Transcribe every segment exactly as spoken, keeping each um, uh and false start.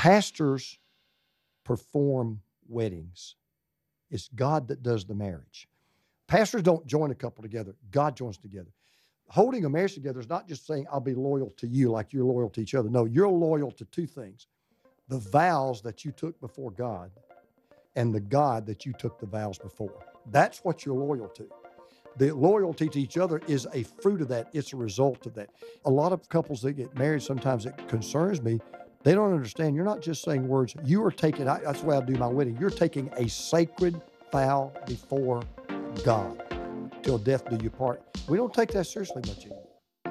Pastors perform weddings. It's God that does the marriage. Pastors don't join a couple together. God joins together. Holding a marriage together is not just saying, I'll be loyal to you like you're loyal to each other. No, you're loyal to two things: the vows that you took before God and the God that you took the vows before. That's what you're loyal to. The loyalty to each other is a fruit of that. It's a result of that. A lot of couples that get married, sometimes it concerns me. They don't understand. You're not just saying words. You are taking, I, that's the way I do my wedding. You're taking a sacred vow before God. Till death do you part. We don't take that seriously much anymore.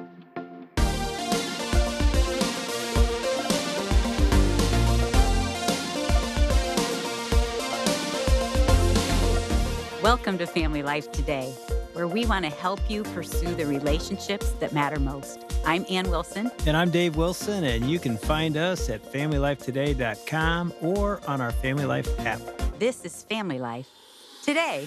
Welcome to Family Life Today, where we want to help you pursue the relationships that matter most. I'm Ann Wilson. And I'm Dave Wilson, and you can find us at family life today dot com or on our Family Life app. This is Family Life Today.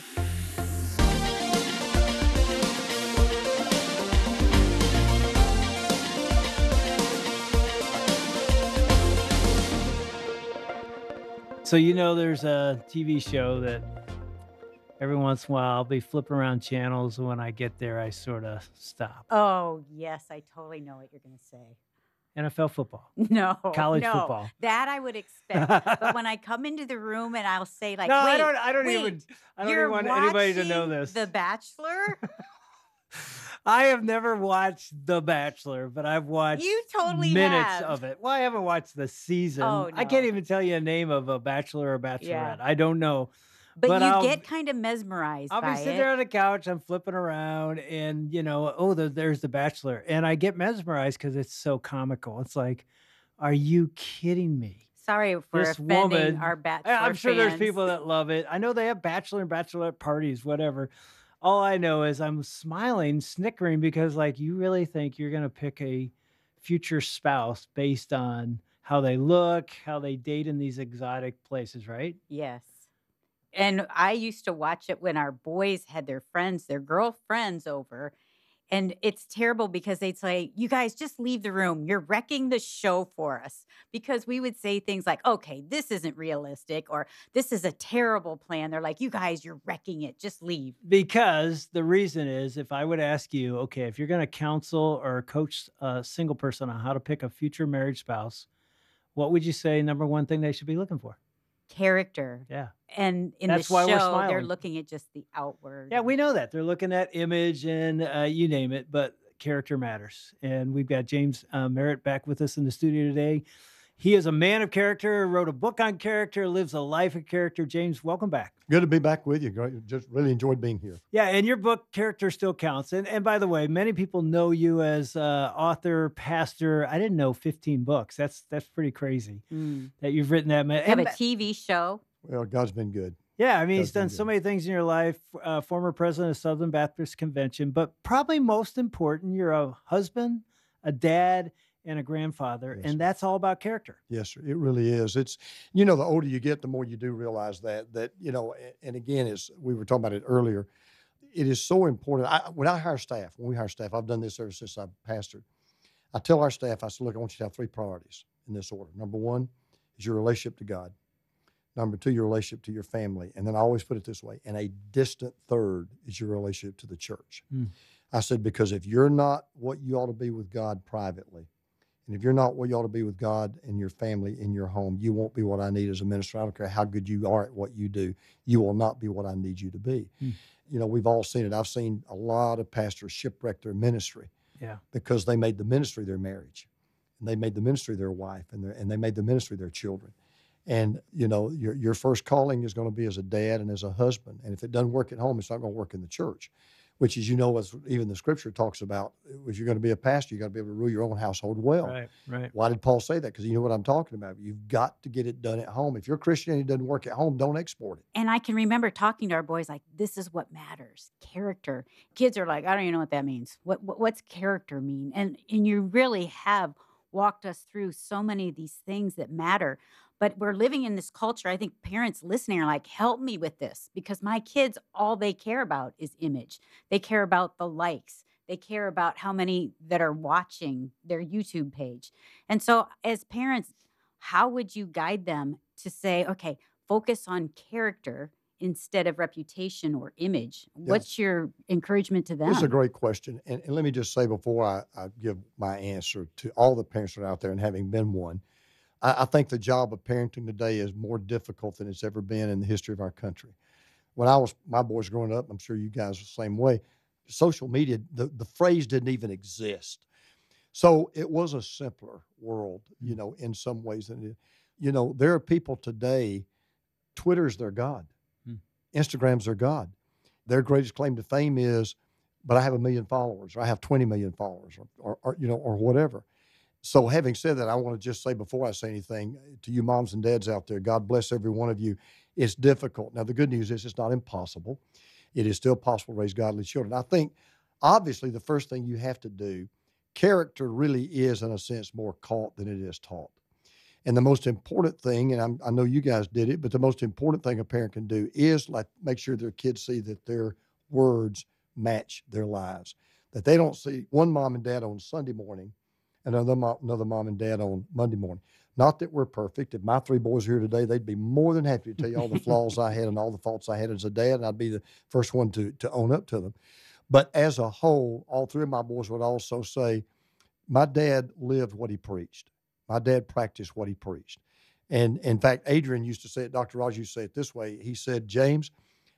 So, you know, there's a T V show that every once in a while I'll be flipping around channels, and when I get there, I sort of stop. Oh, yes, I totally know what you're going to say. N F L football. No, College no, football. that I would expect. But when I come into the room and I'll say, like, no, wait, I don't. I don't wait, even. I don't you're even want anybody to know watching this. The Bachelor? I have never watched The Bachelor, but I've watched You totally minutes have. of it. Well, I haven't watched the season. Oh, I no. can't even tell you a name of a bachelor or bachelorette. Yeah. I don't know. But, But you I'll- get kind of mesmerized I'll by be sitting it. there on the couch, I'm flipping around, and you know, oh, there, there's The Bachelor, and I get mesmerized because it's so comical. It's like, are you kidding me? Sorry for This offending woman, our Bachelor I- I'm sure there's fans. people that love it. I know they have bachelor and bachelorette parties, whatever. All I know is I'm smiling, snickering, because like, you really think you're gonna pick a future spouse based on how they look, how they date in these exotic places, right? Yes. And I used to watch it when our boys had their friends, their girlfriends over. And it's terrible because they'd say, you guys just leave the room. You're wrecking the show for us. Because we would say things like, okay, this isn't realistic, or this is a terrible plan. They're like, you guys, you're wrecking it. Just leave. Because the reason is, if I would ask you, okay, if you're going to counsel or coach a single person on how to pick a future marriage spouse, what would you say number one thing they should be looking for? Character. Yeah. And in That's the why we're show, they're smiling. looking at just the outward. Yeah, we know that. They're looking at image and uh, you name it, but character matters. And we've got James uh, Merritt back with us in the studio today. He is a man of character, wrote a book on character, lives a life of character. James, welcome back. Good to be back with you. Great. Just really enjoyed being here. Yeah, and your book, Character Still Counts. And and by the way, many people know you as uh, author, pastor. I didn't know fifteen books. That's that's pretty crazy Mm. that you've written that many. You have And- a T V show. Well, God's been good. Yeah, I mean, he's God's been done so good. many things in your life. Uh, former president of Southern Baptist Convention, but probably most important, you're a husband, a dad, and a grandfather, Yes, and sir. that's all about character. Yes, sir. It really is. It's, you know, the older you get, the more you do realize that, that, you know, a- and again, as we were talking about it earlier, it is so important. I, when I hire staff, when we hire staff, I've done this ever since I've pastored. I tell our staff, I said, look, I want you to have three priorities in this order. Number one is your relationship to God. Number two, your relationship to your family. And then I always put it this way, and a distant third is your relationship to the church. Mm. I said, because if you're not what you ought to be with God privately, and if you're not what you ought to be with God and your family in your home, you won't be what I need as a minister. I don't care how good you are at what you do. You will not be what I need you to be. Mm. You know, we've all seen it. I've seen a lot of pastors shipwreck their ministry Yeah. because they made the ministry their marriage, and they made the ministry their wife, and, their, and they made the ministry their children. And, you know, your, your first calling is going to be as a dad and as a husband. And if it doesn't work at home, it's not going to work in the church, which is, you know, as even the scripture talks about, if you're going to be a pastor, you got to be able to rule your own household well. Right, right. Why did Paul say that? Because you know what I'm talking about. You've got to get it done at home. If you're a Christian and it doesn't work at home, don't export it. And I can remember talking to our boys like, this is what matters, character. Kids are like, I don't even know what that means. What, what what's character mean? And and you really have walked us through so many of these things that matter. But we're living in this culture. I think parents listening are like, help me with this, because my kids, all they care about is image. They care about the likes. They care about how many that are watching their YouTube page. And so as parents, how would you guide them to say, okay, focus on character instead of reputation or image? Yeah. What's your encouragement to This is a them? great question. And, and let me just say before I, I give my answer to all the parents that are out there, and having been one, I, I think the job of parenting today is more difficult than it's ever been in the history of our country. When I was, my boys growing up, I'm sure you guys are the same way, social media, the, the phrase didn't even exist. So it was a simpler world, you know, in some ways than it is. You know, there are people today, Twitter's their God. Hmm. Instagram's their God. Their greatest claim to fame is, but I have a million followers, or I have twenty million followers, or, or, or you know, or whatever. So having said that, I want to just say before I say anything to you moms and dads out there, God bless every one of you. It's difficult. Now, the good news is it's not impossible. It is still possible to raise godly children. I think, obviously, the first thing you have to do, character really is, in a sense, more caught than it is taught. And the most important thing, and I'm, I know you guys did it, but the most important thing a parent can do is like make sure their kids see that their words match their lives, that they don't see one mom and dad on Sunday morning and another mom, another mom and dad on Monday morning. Not that we're perfect. If my three boys were here today, they'd be more than happy to tell you all the flaws I had and all the faults I had as a dad, and I'd be the first one to, to own up to them. But as a whole, all three of my boys would also say, my dad lived what he preached. My dad practiced what he preached. And in fact, Adrian used to say it, Doctor Raj used to say it this way. He said, James,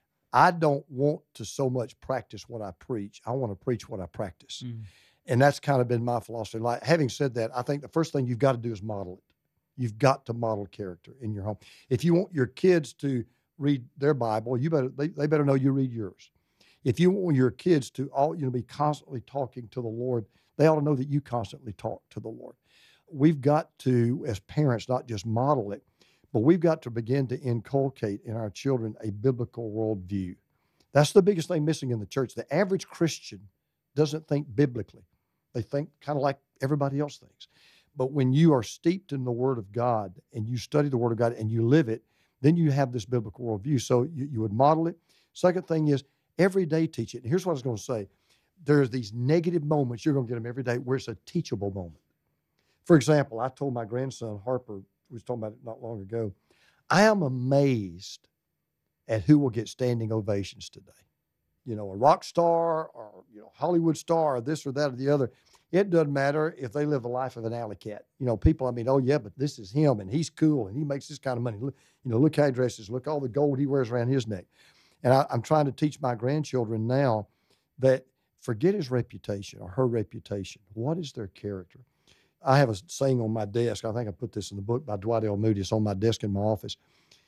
I don't want to so much practice what I preach. I want to preach what I practice. Mm. And that's kind of been my philosophy. Like, having said that, I think the first thing you've got to do is model it. You've got to model character in your home. If you want your kids to read their Bible, you better they, they better know you read yours. If you want your kids to all you know be constantly talking to the Lord, they ought to know that you constantly talk to the Lord. We've got to, as parents, not just model it, but we've got to begin to inculcate in our children a biblical worldview. That's the biggest thing missing in the church. The average Christian doesn't think biblically. They think kind of like everybody else thinks. But when you are steeped in the Word of God and you study the Word of God and you live it, then you have this biblical worldview. So you, you would model it. Second thing is every day teach it. And here's what I was going to say. There's these negative moments, you're going to get them every day, where it's a teachable moment. For example, I told my grandson, Harper, we was talking about it not long ago, I am amazed at who will get standing ovations today. You know, a rock star or, you know, Hollywood star or this or that or the other. It doesn't matter if they live the life of an alley cat. You know, people, I mean, oh, yeah, but this is him, and he's cool, and he makes this kind of money. Look, you know, look how he dresses. Look all the gold he wears around his neck. And I, I'm trying to teach my grandchildren now that forget his reputation or her reputation. What is their character? I have a saying on my desk. I think I put this in the book by Dwight L. Moody. It's on my desk in my office.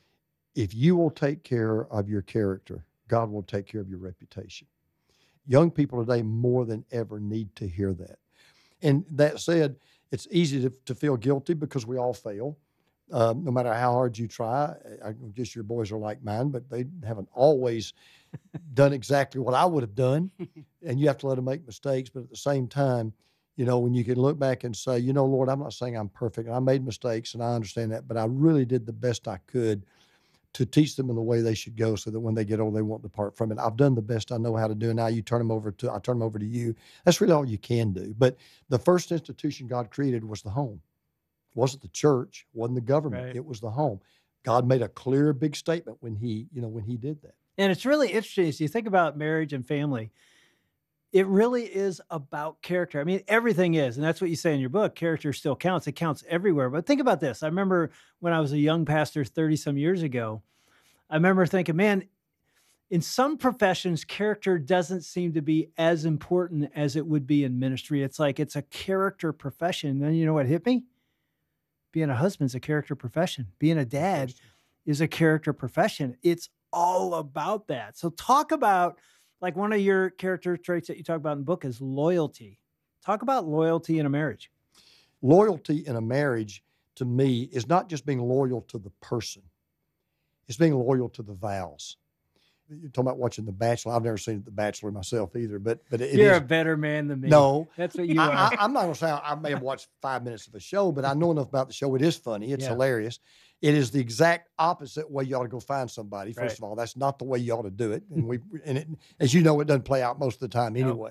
If you will take care of your character, God will take care of your reputation. Young people today more than ever need to hear that. And that said, it's easy to, to feel guilty because we all fail. Um, no matter how hard you try, I guess your boys are like mine, but they haven't always done exactly what I would have done. And you have to let them make mistakes. But at the same time, you know, when you can look back and say, you know, Lord, I'm not saying I'm perfect. I made mistakes and I understand that, but I really did the best I could to teach them in the way they should go so that when they get old, they won't depart from it. I've done the best I know how to do. Now you turn them over to, I turn them over to you. That's really all you can do. But the first institution God created was the home. It wasn't the church, it wasn't the government. Right. It was the home. God made a clear, big statement when he, you know, when he did that. And it's really interesting as you think about marriage and family. It really is about character. I mean, everything is, and that's what you say in your book, character still counts. It counts everywhere. But think about this. I remember when I was a young pastor thirty some years ago, I remember thinking, man, in some professions, character doesn't seem to be as important as it would be in ministry. It's like it's a character profession. And then you know what hit me? Being a husband's a character profession. Being a dad is a character profession. It's all about that. So talk about, like, one of your character traits that you talk about in the book is loyalty. Talk about loyalty in a marriage. Loyalty in a marriage, to me, is not just being loyal to the person. It's being loyal to the vows. You're talking about watching The Bachelor. I've never seen The Bachelor myself either, but but it You're is, a better man than me. No. That's what you I, are. I, I'm not going to say I, I may have watched five minutes of a show, but I know enough about the show. It is funny. It's Yeah. hilarious. It is the exact opposite way you ought to go find somebody. First Right. of all, that's not the way you ought to do it. And we, and it, as you know, it doesn't play out most of the time anyway.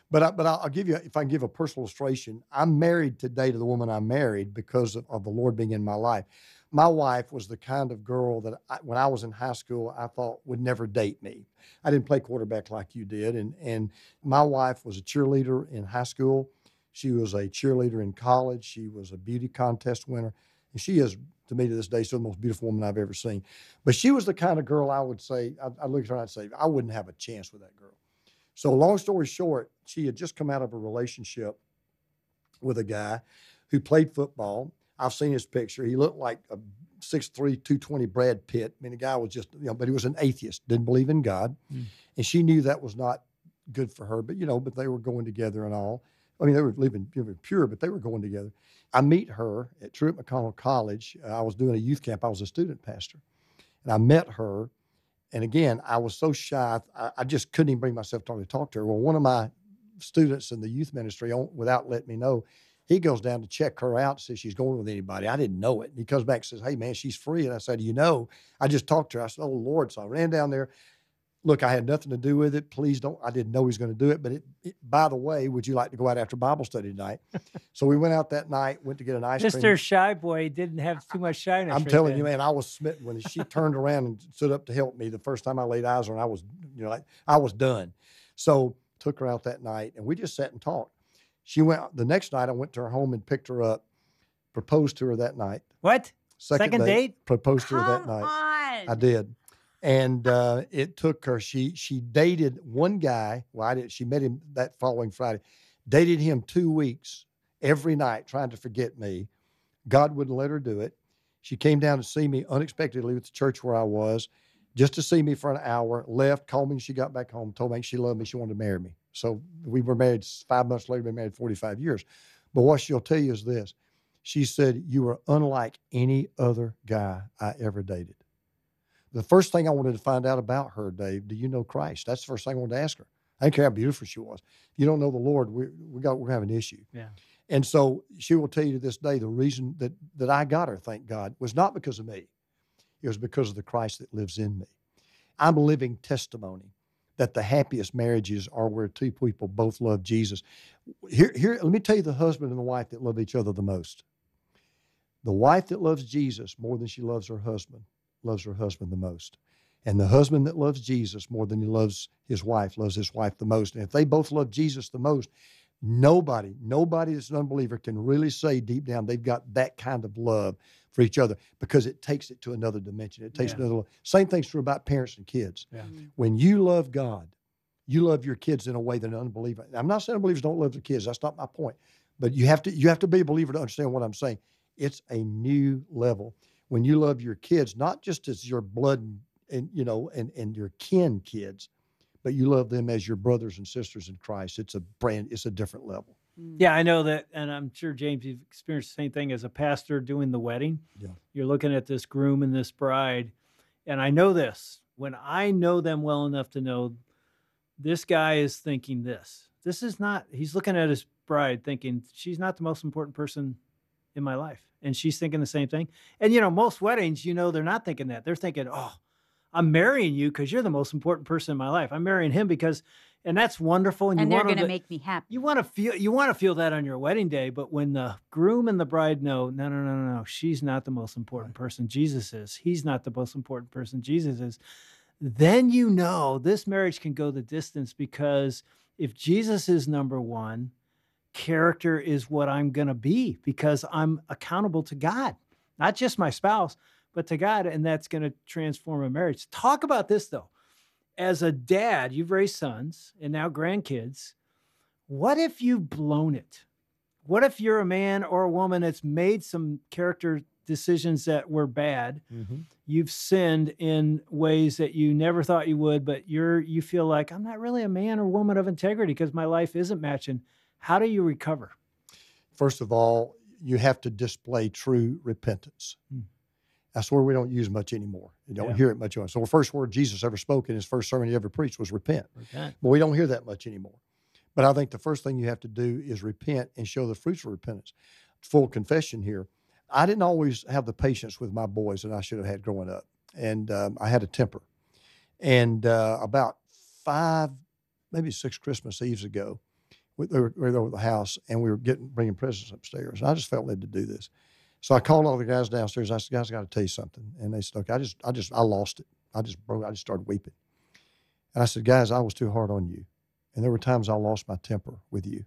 But I, but I'll I'll give you, if I can give a personal illustration, I'm married today to the woman I married because of, of the Lord being in my life. My wife was the kind of girl that I, when I was in high school, I thought would never date me. I didn't play quarterback like you did. And, and my wife was a cheerleader in high school. She was a cheerleader in college. She was a beauty contest winner. And she is, to me to this day, still the most beautiful woman I've ever seen. But she was the kind of girl I would say, I, I look at her and I'd say, I wouldn't have a chance with that girl. So long story short, she had just come out of a relationship with a guy who played football. I've seen his picture. He looked like a six three, two twenty Brad Pitt. I mean, the guy was just, you know, but he was an atheist, didn't believe in God. Mm. And she knew that was not good for her, but, you know, but they were going together and all. I mean, they were living, living pure, but they were going together. I meet her at Truett McConnell College. Uh, I was doing a youth camp. I was a student pastor. And I met her. And again, I was so shy, I, I just couldn't even bring myself to talk to her. Well, one of my students in the youth ministry, without letting me know, he goes down to check her out, says she's going with anybody. I didn't know it. And he comes back and says, hey, man, she's free. And I said, you know, I just talked to her. I said, oh, Lord. So I ran down there. Look, I had nothing to do with it. Please don't. I didn't know he was going to do it. But it, it, by the way, would you like to go out after Bible study tonight? So we went out that night, went to get an ice cream. Mister Shy Boy didn't have too much shyness. I'm right telling then. you, man, I was smitten when she turned around and stood up to help me. The first time I laid eyes on her, I was, you know, like, I was done. So took her out that night, and we just sat and talked. She went the next night. I went to her home and picked her up, proposed to her that night. What? Second, Second date, date? Proposed to her that Come night. on. I did. And uh, it took her, she she dated one guy. Well, I did, she met him that following Friday, dated him two weeks every night, trying to forget me. God wouldn't let her do it. She came down to see me unexpectedly at the church where I was, just to see me for an hour, left, called me when she got back home, told me she loved me, she wanted to marry me. So we were married five months later, been married forty-five years. But what she'll tell you is this. She said, you are unlike any other guy I ever dated. The first thing I wanted to find out about her, Dave, do you know Christ? That's the first thing I wanted to ask her. I didn't care how beautiful she was. If you don't know the Lord, we we got we're having an issue. Yeah. And so she will tell you to this day, the reason that that I got her, thank God, was not because of me. It was because of the Christ that lives in me. I'm a living testimony that the happiest marriages are where two people both love Jesus. Here, here, let me tell you the husband and the wife that love each other the most. The wife that loves Jesus more than she loves her husband loves her husband the most. And the husband that loves Jesus more than he loves his wife loves his wife the most. And if they both love Jesus the most, nobody, nobody that's an unbeliever can really say deep down they've got that kind of love for each other, because it takes it to another dimension. It takes Yeah. another level. Same thing's true about parents and kids. Yeah. When you love God, you love your kids in a way that an unbeliever. I'm not saying unbelievers don't love their kids. That's not my point. But you have to you have to be a believer to understand what I'm saying. It's a new level. When you love your kids, not just as your blood and, and you know and, and your kin kids, but you love them as your brothers and sisters in Christ. It's a brand, it's a different level. Yeah, I know that. And I'm sure, James, you've experienced the same thing as a pastor doing the wedding. Yeah. You're looking at this groom and this bride. And I know this, when I know them well enough to know this guy is thinking this, this is not, he's looking at his bride thinking she's not the most important person in my life. And she's thinking the same thing. And, you know, most weddings, you know, they're not thinking that. They're thinking, oh, I'm marrying you because you're the most important person in my life. I'm marrying him because, and that's wonderful. And, And you they're want going to to make me happy. You want to feel, you want to feel that on your wedding day. But when the groom and the bride know, no, no, no, no, no, she's not the most important person. Jesus is. He's not the most important person. Jesus is. Then you know this marriage can go the distance, because if Jesus is number one, character is what I'm going to be, because I'm accountable to God, not just my spouse, but to God. And that's going to transform a marriage. Talk about this though. As a dad, you've raised sons and now grandkids. What if you've blown it? What if you're a man or a woman that's made some character decisions that were bad? Mm-hmm. You've sinned in ways that you never thought you would, but you're, you feel like I'm not really a man or woman of integrity because my life isn't matching. How do you recover? First of all, you have to display true repentance. Hmm. That's where we don't use much anymore. You don't Yeah. hear it much anymore. So the first word Jesus ever spoke in his first sermon he ever preached was repent. Repent. But we don't hear that much anymore. But I think the first thing you have to do is repent and show the fruits of repentance. Full confession here. I didn't always have the patience with my boys that I should have had growing up. And um, I had a temper. And uh, about five, maybe six Christmas Eves ago, we, they were, we were over at the house, and we were getting bringing presents upstairs. And I just felt led to do this. So I called all the guys downstairs. I said, guys, I got to tell you something. And they said, okay, I just, I just, I lost it. I just broke, I just started weeping. And I said, guys, I was too hard on you. And there were times I lost my temper with you.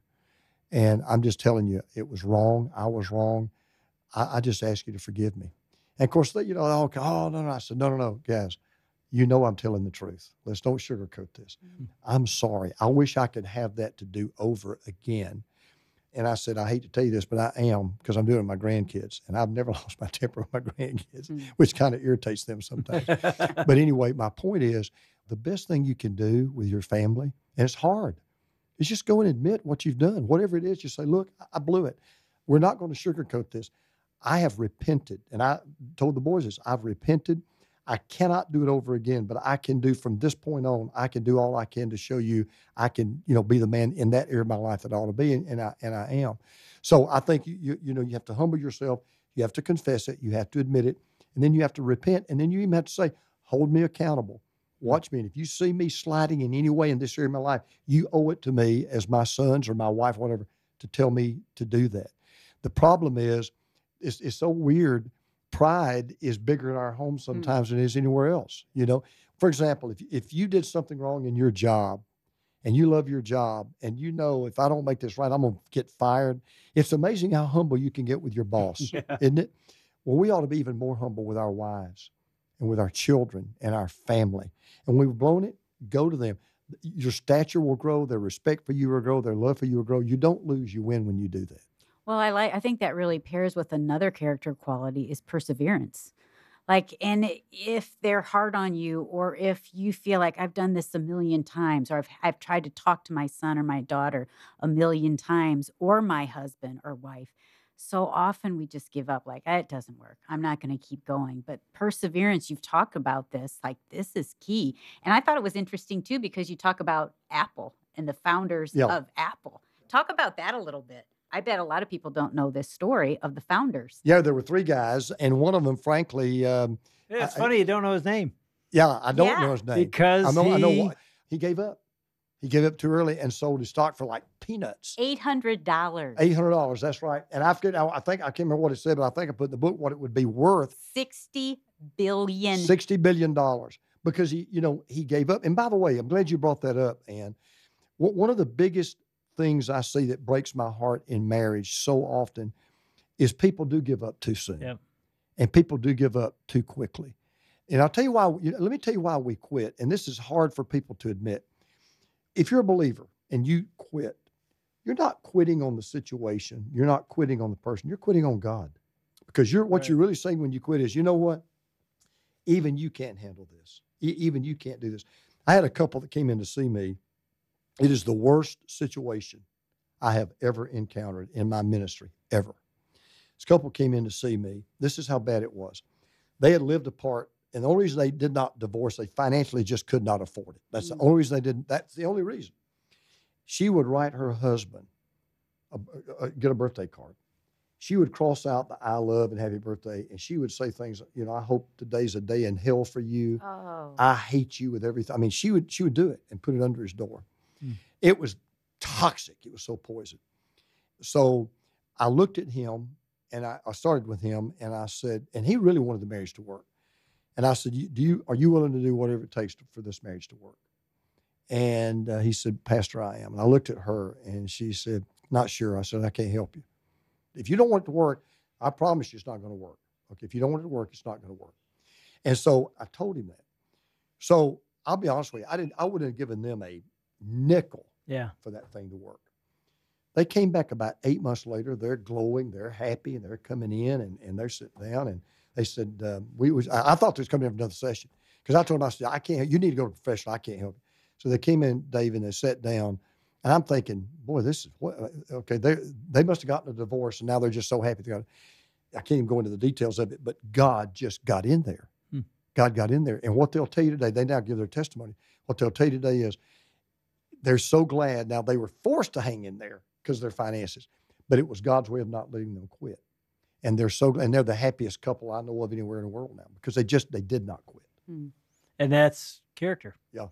And I'm just telling you, it was wrong. I was wrong. I, I just ask you to forgive me. And of course, they, you know, oh, oh, no, no. I said, no, no, no, guys, you know I'm telling the truth. Let's don't sugarcoat this. Mm-hmm. I'm sorry. I wish I could have that to do over again. And I said, I hate to tell you this, but I am, because I'm doing it with my grandkids. And I've never lost my temper with my grandkids, mm-hmm. which kind of irritates them sometimes. But anyway, my point is, the best thing you can do with your family, and it's hard, is just go and admit what you've done. Whatever it is, just say, look, I blew it. We're not going to sugarcoat this. I have repented. And I told the boys this, I've repented. I cannot do it over again, but I can do from this point on, I can do all I can to show you I can, you know, be the man in that area of my life that I ought to be, and, and I and I am. So I think, you, you you know, you have to humble yourself. You have to confess it. You have to admit it. And then you have to repent. And then you even have to say, hold me accountable. Watch me. And if you see me sliding in any way in this area of my life, you owe it to me as my sons or my wife, whatever, to tell me to do that. The problem is, it's, it's so weird. Pride is bigger in our home sometimes mm. than it is anywhere else. You know, for example, if, if you did something wrong in your job and you love your job and you know, if I don't make this right, I'm going to get fired. It's amazing how humble you can get with your boss, yeah. isn't it? Well, we ought to be even more humble with our wives and with our children and our family. And when we've blown it, go to them. Your stature will grow. Their respect for you will grow. Their love for you will grow. You don't lose, you win when you do that. Well, I like, I think that really pairs with another character quality is perseverance. Like, and if they're hard on you, or if you feel like I've done this a million times, or I've, I've tried to talk to my son or my daughter a million times, or my husband or wife, so often we just give up, like, it doesn't work. I'm not going to keep going. But perseverance, you've talked about this, like, this is key. And I thought it was interesting too, because you talk about Apple and the founders yeah. of Apple. Talk about that a little bit. I bet a lot of people don't know this story of the founders. Yeah, there were three guys, and one of them, frankly, um, yeah, it's I, funny you don't know his name. Yeah, I don't yeah. know his name because I know, he... I know why. He gave up. He gave up too early and sold his stock for like peanuts. Eight hundred dollars. Eight hundred dollars. That's right. And I forget. I think I can't remember what it said, but I think I put in the book what it would be worth. Sixty billion. Sixty billion dollars, because he, you know, he gave up. And by the way, I'm glad you brought that up, Ann. One of the biggest things I see that breaks my heart in marriage so often is people do give up too soon. Yep. And people do give up too quickly. And I'll tell you why, you know, let me tell you why we quit. And this is hard for people to admit. If you're a believer and you quit, you're not quitting on the situation. You're not quitting on the person. You're quitting on God. Because you're what right. you're really saying when you quit is, you know what? Even you can't handle this. E- even you can't do this. I had a couple that came in to see me. It is the worst situation I have ever encountered in my ministry, ever. This couple came in to see me. This is how bad it was. They had lived apart, and the only reason they did not divorce, they financially just could not afford it. That's mm-hmm. the only reason they didn't. That's the only reason. She would write her husband, a, a, get a birthday card. She would cross out the I love and happy birthday, and she would say things, you know, I hope today's a day in hell for you. Oh. I hate you with everything. I mean, she would she would do it and put it under his door. It was toxic. It was so poison. So I looked at him, and I, I started with him, and I said, and he really wanted the marriage to work. And I said, do you, are you willing to do whatever it takes to, for this marriage to work? And uh, he said, Pastor, I am. And I looked at her, and she said, not sure. I said, I can't help you. If you don't want it to work, I promise you it's not going to work. Okay, if you don't want it to work, it's not going to work. And so I told him that. So I'll be honest with you, I didn't. I wouldn't have given them a nickel yeah. for that thing to work. They came back about eight months later. They're glowing, they're happy, and they're coming in, and, and they're sitting down, and they said, um, we was, I, I thought they was coming in for another session, because I told them, I said, I can't, you need to go to a professional, I can't help you. So they came in, Dave, and they sat down, and I'm thinking, boy, this is, what, okay, they they must have gotten a divorce, and now they're just so happy. They got, I can't even go into the details of it, but God just got in there. Hmm. God got in there, and what they'll tell you today, they now give their testimony. What they'll tell you today is, they're so glad. Now, they were forced to hang in there because of their finances, but it was God's way of not letting them quit. And they're so, and they're the happiest couple I know of anywhere in the world now, because they just, they did not quit. And that's character. Yeah.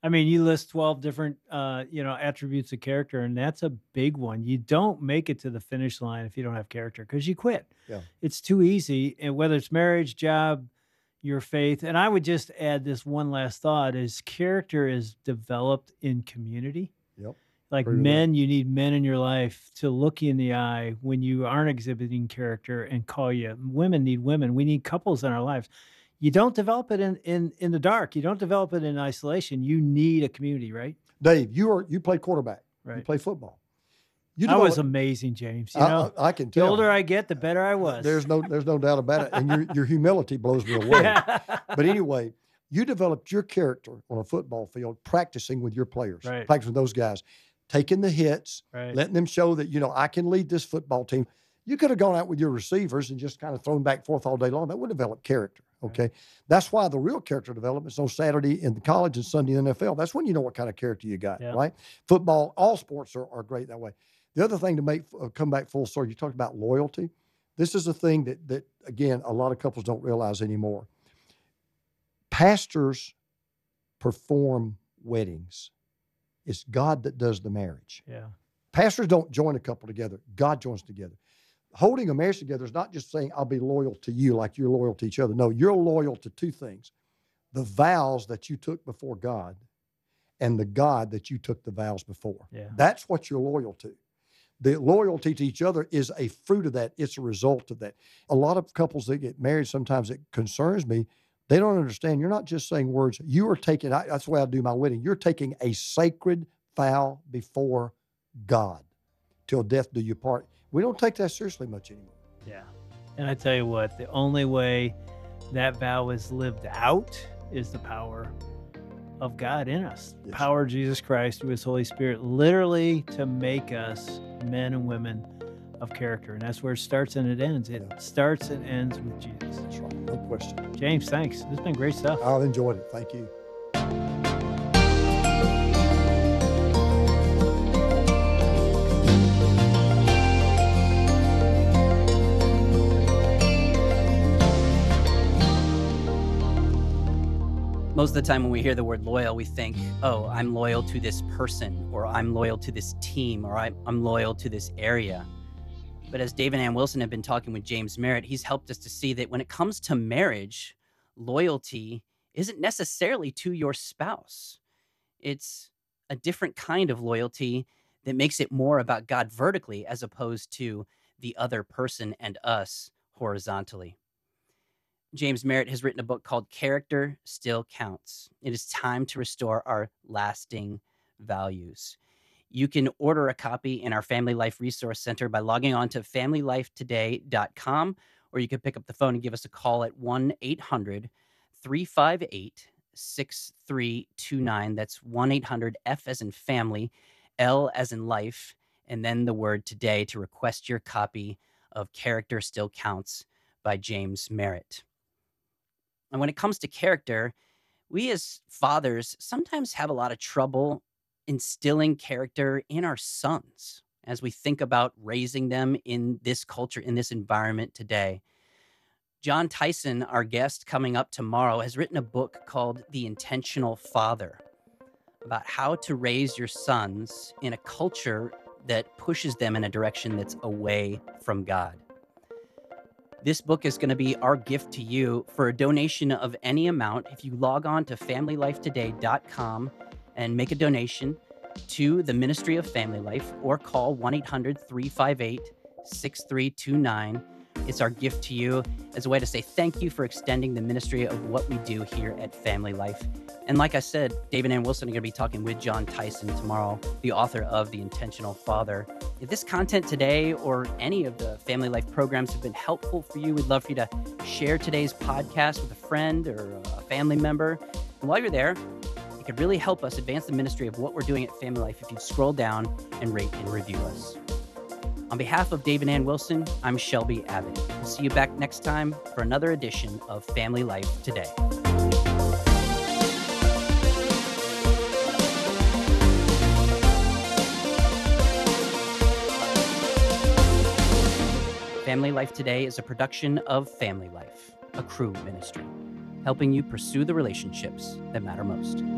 I mean, you list twelve different, uh, you know, attributes of character, and that's a big one. You don't make it to the finish line if you don't have character because you quit. Yeah. It's too easy. And whether it's marriage, job, your faith. And I would just add this one last thought is character is developed in community. Yep. Like Agree with that. men, you need men in your life to look you in the eye when you aren't exhibiting character and call you. Women need women. We need couples in our lives. You don't develop it in, in, in the dark. You don't develop it in isolation. You need a community, right? Dave, you are you play quarterback. You Right. play football. You I was develop- amazing, James. You I, know, I, I can the tell. older I get, the better I was. There's no there's no doubt about it. And your your humility blows me away. But anyway, you developed your character on a football field practicing with your players, Right. practicing with those guys, taking the hits, Right. letting them show that, you know, I can lead this football team. You could have gone out with your receivers and just kind of thrown back and forth all day long. That would develop character. Okay. That's why the real character development is on Saturday in the college and Sunday in the N F L. That's when you know what kind of character you got, Yeah. right? Football, all sports are, are great that way. The other thing to make uh, come back full circle, you talked about loyalty. This is a thing that that again a lot of couples don't realize anymore. Pastors perform weddings. It's God that does the marriage. Yeah. Pastors don't join a couple together. God joins together. Holding a marriage together is not just saying, I'll be loyal to you like you're loyal to each other. No, you're loyal to two things. The vows that you took before God and the God that you took the vows before. Yeah. That's what you're loyal to. The loyalty to each other is a fruit of that. It's a result of that. A lot of couples that get married, sometimes it concerns me. They don't understand. You're not just saying words. You are taking, I, that's the way I do my wedding. You're taking a sacred vow before God. Till death do you part. We don't take that seriously much anymore. Yeah. And I tell you what, the only way that vow is lived out is the power of God in us. The Yes. power of Jesus Christ through his Holy Spirit, literally to make us men and women of character. And that's where it starts and it ends. It Yeah. starts and ends with Jesus. That's right. No question. James, thanks. This has been great stuff. I've enjoyed it. Thank you. Most of the time when we hear the word loyal, we think, oh, I'm loyal to this person, or I'm loyal to this team, or I'm, I'm loyal to this area. But as Dave and Ann Wilson have been talking with James Merritt, he's helped us to see that when it comes to marriage, loyalty isn't necessarily to your spouse. It's a different kind of loyalty that makes it more about God vertically as opposed to the other person and us horizontally. James Merritt has written a book called Character Still Counts. It is time to restore our lasting values. You can order a copy in our Family Life Resource Center by logging on to family life today dot com, or you can pick up the phone and give us a call at one eight hundred three five eight six three two nine. That's one eight hundred F as in family, L as in life, and then the word today to request your copy of Character Still Counts by James Merritt. And when it comes to character, we as fathers sometimes have a lot of trouble instilling character in our sons as we think about raising them in this culture, in this environment today. John Tyson, our guest coming up tomorrow, has written a book called The Intentional Father about how to raise your sons in a culture that pushes them in a direction that's away from God. This book is going to be our gift to you for a donation of any amount. If you log on to family life today dot com and make a donation to the Ministry of Family Life or call one eight hundred three five eight six three two nine. It's our gift to you as a way to say thank you for extending the ministry of what we do here at Family Life. And like I said, Dave and Ann Wilson are going to be talking with John Tyson tomorrow, the author of The Intentional Father. If this content today or any of the Family Life programs have been helpful for you, we'd love for you to share today's podcast with a friend or a family member. And while you're there, it could really help us advance the ministry of what we're doing at Family Life if you'd scroll down and rate and review us. On behalf of Dave and Ann Wilson, I'm Shelby Abbott. We'll see you back next time for another edition of Family Life Today. Family Life Today is a production of Family Life, a Cru ministry, helping you pursue the relationships that matter most.